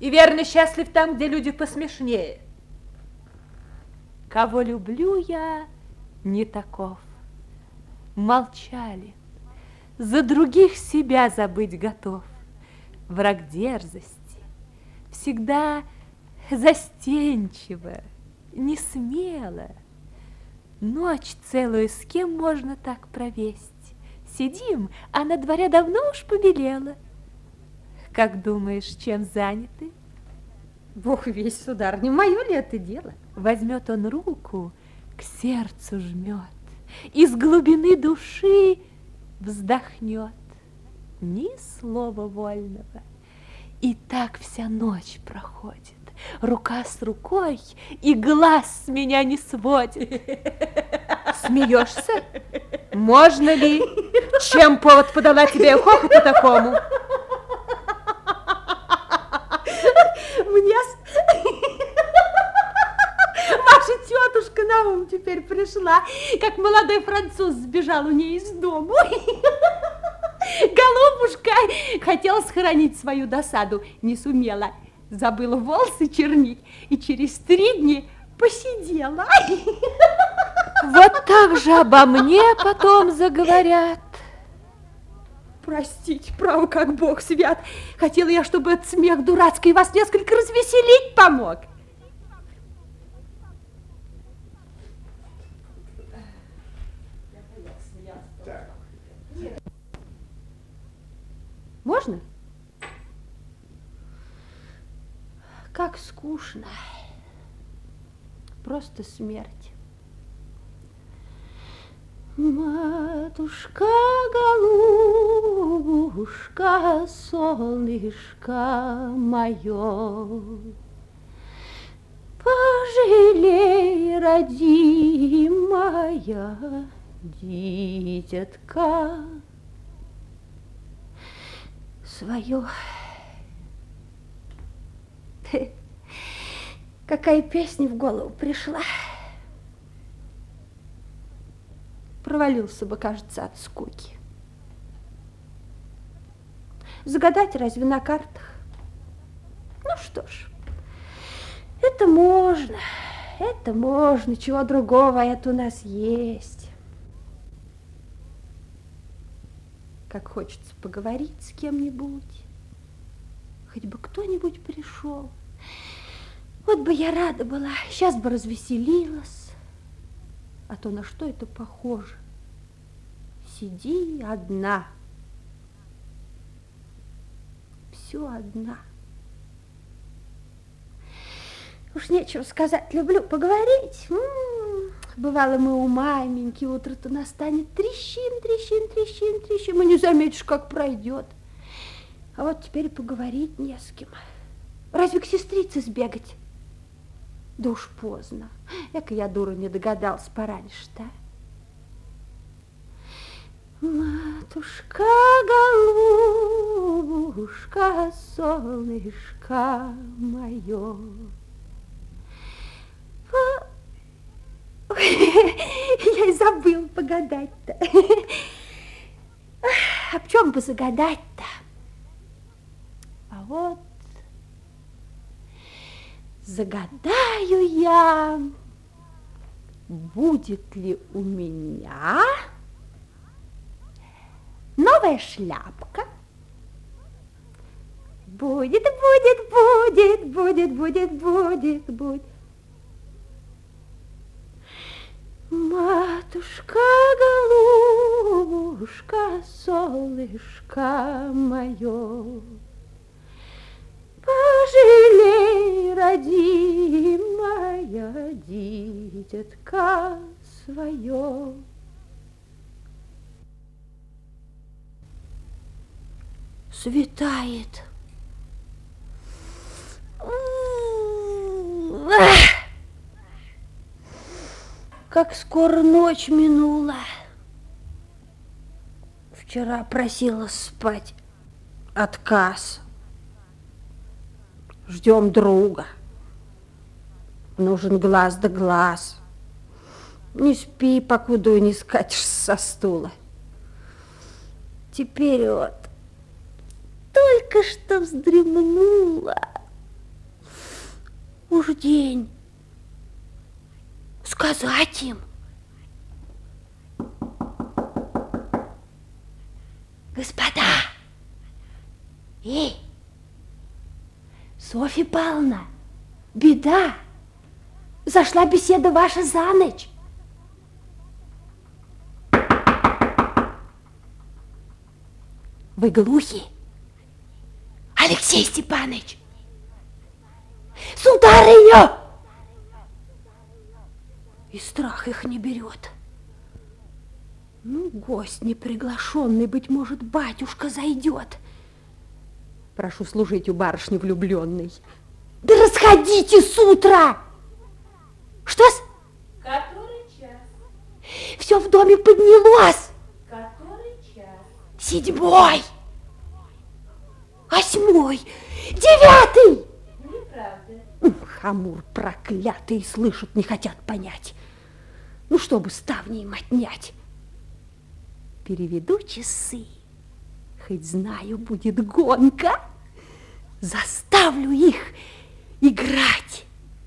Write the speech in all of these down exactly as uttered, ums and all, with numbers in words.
И верно счастлив там, где люди посмешнее. Кого люблю я, не таков. Молчали, за других себя забыть готов. Враг дерзости, всегда застенчиво, не смело. Ночь целую с кем можно так провесть? Сидим, а на дворе давно уж побелело. Как думаешь, чем заняты? Бог весть, сударыня, мое ли это дело? Возьмет он руку, к сердцу жмет, из глубины души вздохнет. Ни слова вольного. И так вся ночь проходит. Рука с рукой, и глаз с меня не сводит. Смеешься? Можно ли? Чем повод подала тебе хохоту такому? Мне ваша тетушка на ум теперь пришла, как молодой француз сбежал у нее из дому. Голубушка хотела сохранить свою досаду, не сумела. Забыла волосы чернить и через три дня посидела. Вот так же обо мне потом заговорят. Простите, право, как Бог свят. Хотела я, чтобы этот смех дурацкий вас несколько развеселить помог. Можно? Как скучно. Просто смерть. Матушка, голубушка, солнышко мое, пожалей, родимая, дитятка свое. Какая песня в голову пришла. Провалился бы, кажется, от скуки. Загадать разве на картах? Ну что ж, это можно, это можно, чего другого это у нас есть. Как хочется поговорить с кем-нибудь, хоть бы кто-нибудь пришел. Вот бы я рада была, сейчас бы развеселилась. А то на что это похоже? Сиди одна. Все одна. Уж нечего сказать, люблю поговорить. М-м-м. Бывало, мы у маменьки, утро-то настанет, трещим, трещим, трещим, трещим, и не заметишь, как пройдет. А вот теперь поговорить не с кем. Разве к сестрице сбегать? Да уж поздно. Эка я, дура, не догадалась пораньше-то. Матушка, голубушка, солнышко мое. Я и забыла погадать-то. А в чем бы загадать-то? А вот загадаю я, будет ли у меня новая шляпка. Будет, будет, будет, будет, будет, будет, будет. Матушка, голубушка, солнышко мое, пожалей, родимая, дитятка свое. Светает. Как скоро ночь минула. Вчера просила спать. Отказ. Ждем друга. Нужен глаз да глаз. Не спи, покуда не скатишься со стула. Теперь вот только что вздремнула. Уж день. Сказать им. Господа! Эй! Софья Павловна, беда! Зашла беседа ваша за ночь. Вы глухи? Алексей Степанович! Сударыня! И страх их не берет. Ну, гость неприглашенный, быть может, батюшка зайдет. Прошу служить у барышни влюбленной. Да расходите с утра! Что-с? Который час? Все в доме поднялось. Который час? Седьмой. Восьмой. Девятый. Неправда. Хамур проклятый, слышат, не хотят понять. Ну, чтобы ставни им отнять. Переведу часы. Хоть знаю, будет гонка. Заставлю их играть.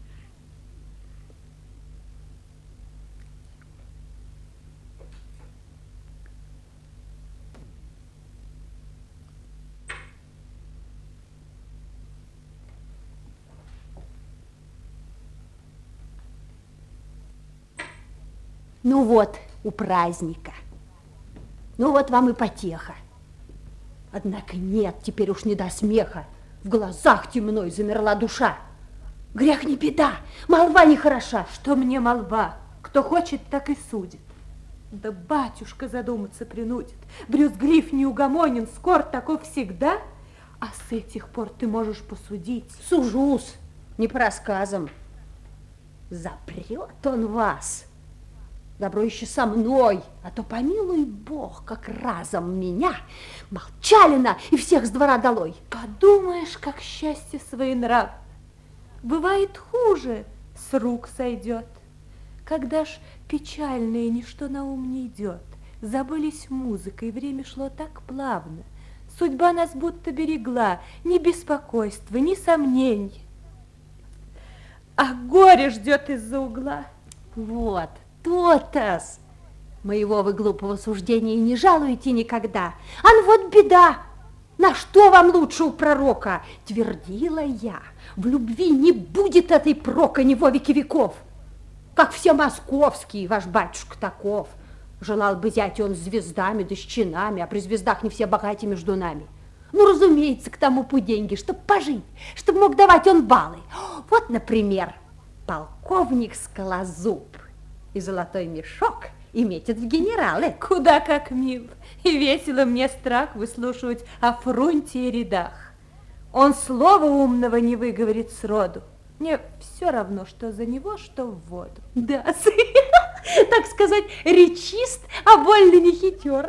Ну вот, у праздника. Ну вот вам и потеха. Однако нет, теперь уж не до смеха. В глазах темно и замерла душа. Грех не беда, молва не хороша. Что мне молва? Кто хочет, так и судит. Да батюшка задуматься принудит. Брюзглив неугомонен, скор таков всегда. А с этих пор ты можешь посудить. Сужусь, не по рассказам. Запрет он вас. Добро еще со мной, а то помилуй Бог, как разом меня молчалина и всех с двора долой. Подумаешь, как счастье своенрав. Бывает хуже, с рук сойдет. Когда ж печальное ничто на ум не идет, забылись музыка, и время шло так плавно. Судьба нас будто берегла, ни беспокойства, ни сомнений. А горе ждет из-за угла. Вот. То-то-с! Моего вы глупого суждения не жалуете никогда. Ан вот беда! На что вам лучше у пророка? Твердила я, в любви не будет этой прока ни во веки веков. Как все московские, ваш батюшка таков. Желал бы зять он с звездами да с чинами, а при звездах не все богати между нами. Ну, разумеется, к тому путь деньги, чтоб пожить, чтоб мог давать он баллы. Вот, например, полковник Скалозуб и золотой мешок и метит в генералы. Куда как мил. И весело мне страх выслушивать о фронте и рядах. Он слова умного не выговорит сроду. Мне все равно, что за него, что в воду. Да, так сказать, речист, а больно не хитер.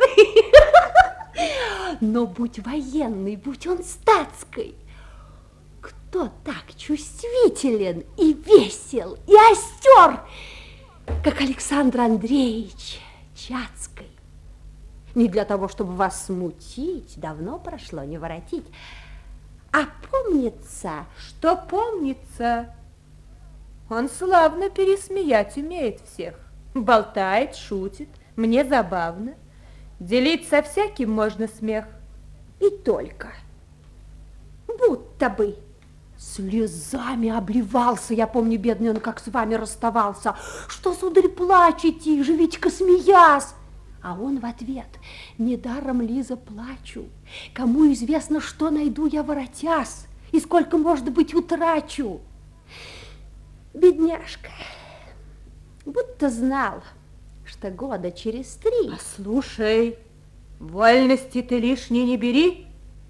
Но будь военный, будь он статской, кто так чувствителен и весел, и остер, как Александр Андреевич Чацкой. Не для того, чтобы вас смутить, давно прошло, не воротить, а помнится. Что помнится? Он славно пересмеять умеет всех. Болтает, шутит, мне забавно. Делить со всяким можно смех. И только. Будто бы слезами обливался, я помню, бедный он, как с вами расставался. Что, сударь, плачете, живите-ка смеясь. А он в ответ: недаром, Лиза, плачу. Кому известно, что найду я воротясь, и сколько, может быть, утрачу. Бедняжка, будто знал, что года через три... Послушай, вольности ты лишней не бери.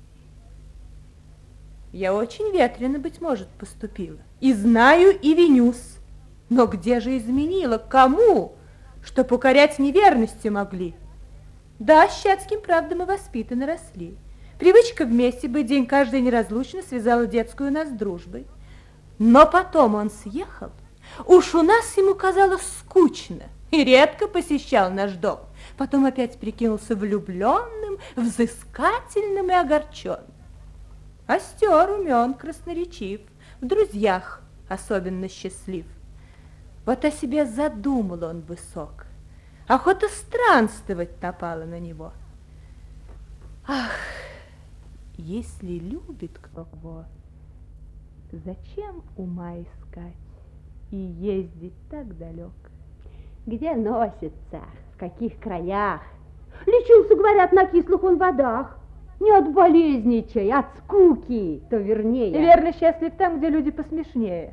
Я очень ветрено, быть может, поступила. И знаю, и винюсь. Но где же изменила? Кому? Что покорять неверности могли? Да, с Чацким, правда, мы воспитаны росли. Привычка вместе быть день каждый неразлучно связала детскую нас дружбой. Но потом он съехал. Уж у нас ему казалось скучно и редко посещал наш дом. Потом опять прикинулся влюбленным, взыскательным и огорченным. Остер, умен, красноречив, в друзьях особенно счастлив. Вот о себе задумал он высок. Охота странствовать напала на него. Ах, если любит кто, зачем ума искать и ездить так далек? Где носится, в каких краях? Лечился, говорят, на кислых он водах. Не от болезни чай, от скуки, то вернее. И верно счастлив там, где люди посмешнее.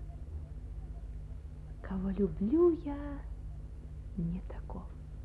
Кого люблю я, не таков.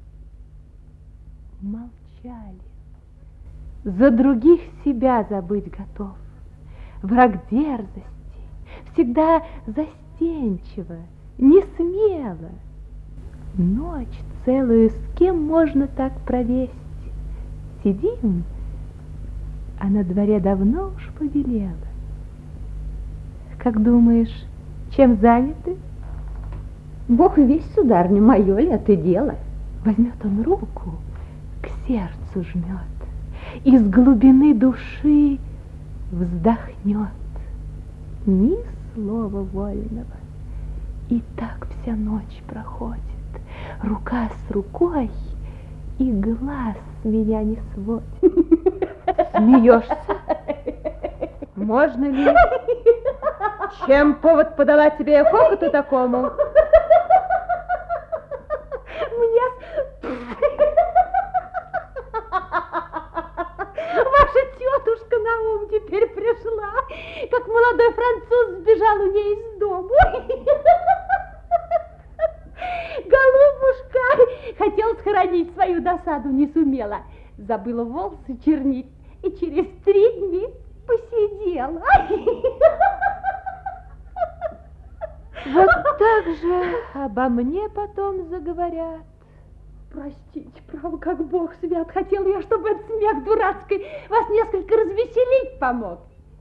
Молчали. За других себя забыть готов. Враг дерзости, всегда застенчиво, не смело. Ночь целую с кем можно так провесть? Сидим, а на дворе давно уж побелело. Как думаешь, чем заняты? Бог весть, сударыня, мое ли это дело? Возьмет он руку, к сердцу жмет, из глубины души вздохнет. Ни слова вольного. И так вся ночь проходит, рука с рукой, и глаз с меня не сводит. Смеешься? Можно ли? Чем повод подала тебе хохоту такому? Мне... Ваша тетушка на ум теперь пришла, как молодой француз сбежал у ней из дому. Голубушка хотел схоронить свою досаду, не сумела. Забыла волосы чернить и через три дня посидела. Вот так же обо мне потом заговорят. Простите, право, как Бог свят, хотел я, чтобы этот смех дурацкий вас несколько развеселить помог.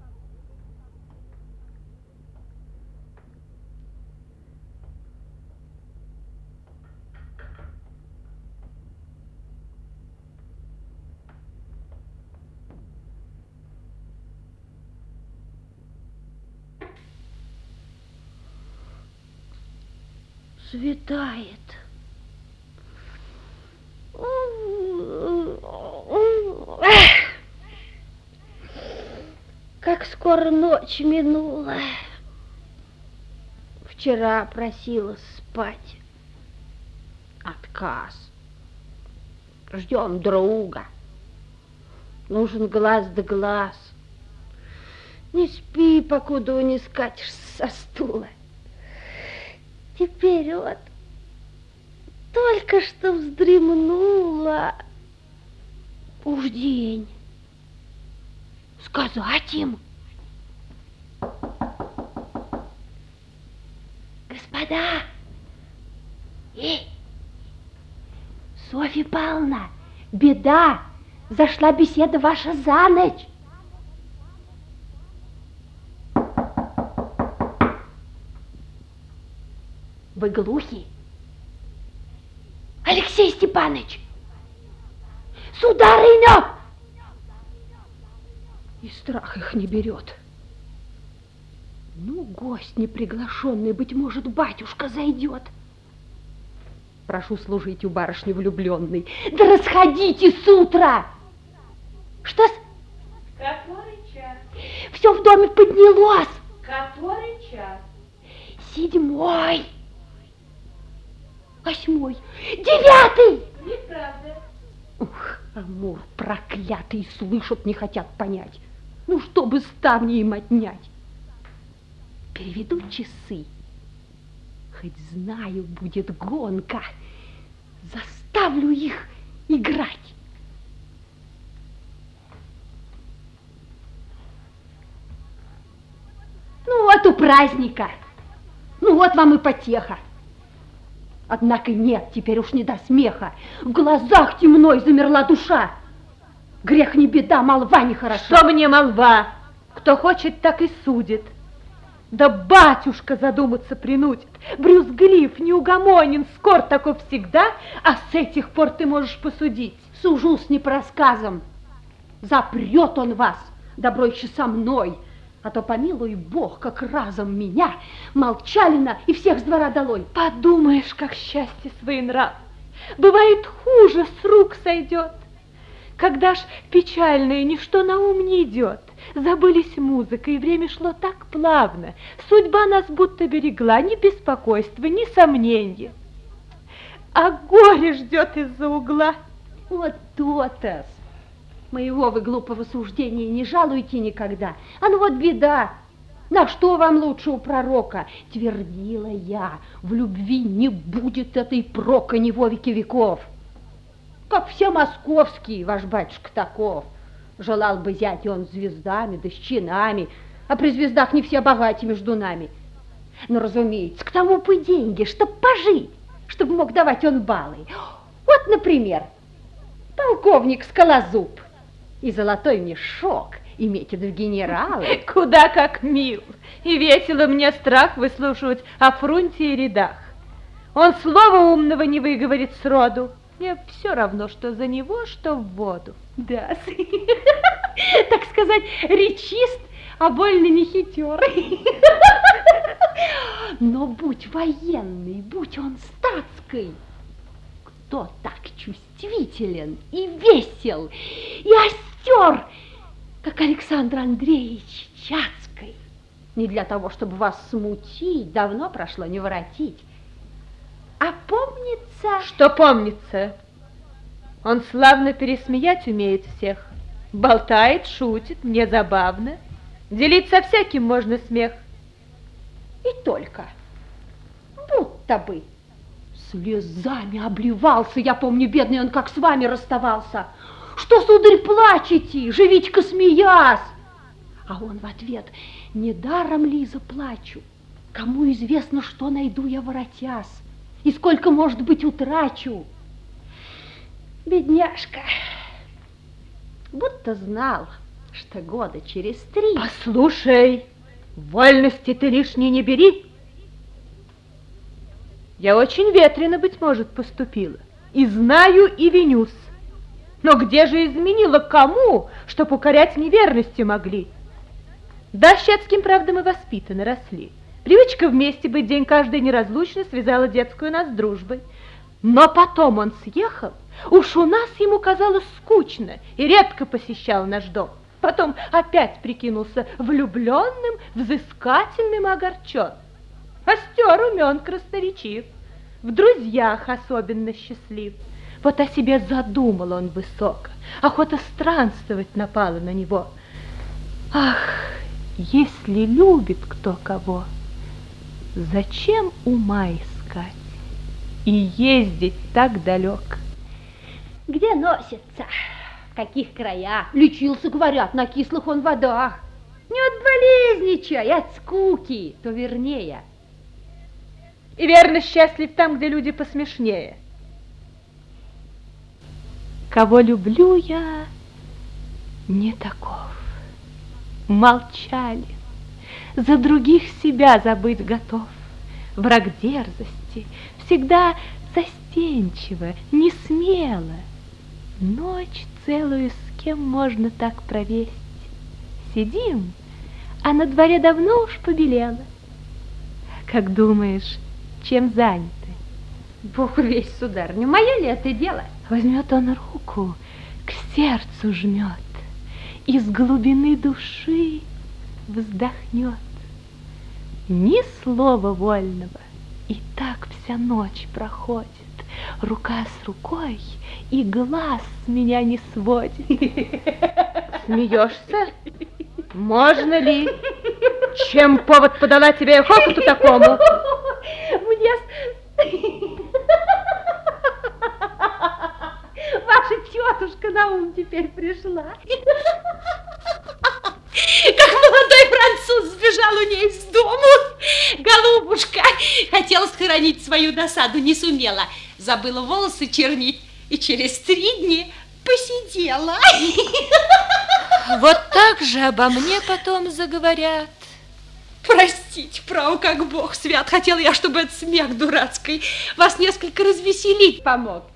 Светает. Как скоро ночь минула. Вчера просила спать. Отказ. Ждем друга. Нужен глаз да глаз. Не спи, покуда не скатишься со стула. Теперь вот только что вздремнула. Уж день. Сказать им. Господа! Эй! Софья Павловна, беда! Зашла беседа ваша за ночь. Вы глухи? Алексей Степанович! Сударыня! И страх их не берет. Ну, гость неприглашенный, быть может, батюшка зайдет. Прошу служить у барышни влюбленной. Да расходитесь с утра! Что-с? Который час? Все в доме поднялось. Который час? Седьмой. Восьмой. Девятый. Неправда. Ух, Амур проклятый, слышат, не хотят понять. Ну, чтобы ставни им отнять. Переведу часы. Хоть знаю, будет гонка. Заставлю их играть. Ну, вот у праздника. Ну, вот вам и потеха. Однако нет, теперь уж не до смеха. В глазах темной замерла душа. Грех не беда, молва нехорошо. Что мне молва? Кто хочет, так и судит. Да батюшка задуматься принудит. Брюзглив, неугомонен, скор такой всегда, а с этих пор ты можешь посудить. Сужу с непросказом. Запрет он вас, добро еще со мной. А то, помилуй Бог, как разом меня Молчалина и всех с двора долой. Подумаешь, как счастье своенрав. Бывает, хуже с рук сойдет. Когда ж печальное ничто на ум не идет, забылись музыка, и время шло так плавно, судьба нас будто берегла, ни беспокойства, ни сомнения. А горе ждет из-за угла. Вот то-то. Моего вы глупого суждения не жалуйте никогда. А ну вот беда. На что вам лучше у пророка? Твердила я, в любви не будет этой прокони во веки веков. Как все московские, ваш батюшка таков. Желал бы зять он звездами да с чинами, а при звездах не все богати между нами. Но, разумеется, к тому бы деньги, чтоб пожить, чтобы мог давать он балы. Вот, например, полковник Скалозуб и золотой мешок, и метит в генералы. Куда как мил, и весело мне страх выслушивать о фрунте и рядах. Он слова умного не выговорит сроду. Мне все равно, что за него, что в воду. Да, так сказать, речист, а больно не хитер. Но будь военный, будь он статской, кто так чувствителен и весел, и остер, как Александр Андреевич Чацкой? Не для того, чтобы вас смутить, давно прошло не воротить. А помнится... Что помнится? Он славно пересмеять умеет всех. Болтает, шутит, мне забавно. Делить со всяким можно смех. И только, будто бы, слезами обливался. Я помню, бедный он, как с вами расставался. Что, сударь, плачете? Живите-ка смеясь. А он в ответ: недаром, Лиза, плачу. Кому известно, что найду я воротясь, и сколько, может быть, утрачу. Бедняжка, будто знал, что года через три... Послушай, вольности ты лишней не бери. Я очень ветрено, быть может, поступила, и знаю, и винюсь. Но где же изменила кому, чтоб укорять неверностью могли? Да, Щецким, правда, мы воспитаны, росли. Привычка вместе быть день каждый неразлучно связала детскую нас с дружбой. Но потом он съехал, уж у нас ему казалось скучно, и редко посещал наш дом. Потом опять прикинулся влюбленным, взыскательным и огорчен. Остер, умен, красноречив, в друзьях особенно счастлив. Вот о себе задумал он высоко, охота странствовать напала на него. Ах, если любит кто кого, зачем ума искать и ездить так далек? Где носится? В каких краях? Лечился, говорят, на кислых он водах. Не от болезничай, от скуки, то вернее. И верно счастлив там, где люди посмешнее. Кого люблю я, не таков. Молчали, за других себя забыть готов. Враг дерзости, всегда застенчиво, не смело. Ночь целую с кем можно так провесть? Сидим, а на дворе давно уж побелело. Как думаешь, чем заняты? Бог весь, сударыня, мое ли это дело? Возьмет он руку, к сердцу жмет, из глубины души вздохнет. Ни слова вольного, и так вся ночь проходит. Рука с рукой, и глаз с меня не сводит. Смеешься? Можно ли? Чем повод подала тебе хохоту такому? Мне... Ваша тетушка на ум теперь пришла. Как молодой француз сбежал у ней из дому. Голубушка хотела сохранить свою досаду, не сумела. Забыла волосы чернить и через три дня посидела. Вот так же обо мне потом заговорят. Простите, право, как Бог свят. Хотела я, чтобы этот смех дурацкий вас несколько развеселить помог.